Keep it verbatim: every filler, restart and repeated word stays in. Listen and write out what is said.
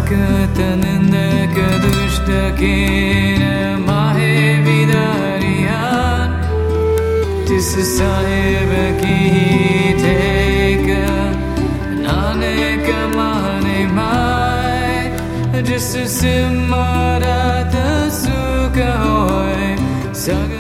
Kataninda kadushta kina mahe vidariyan Tis sahib ki teka naneka mane mai Jis simarata sukha hoy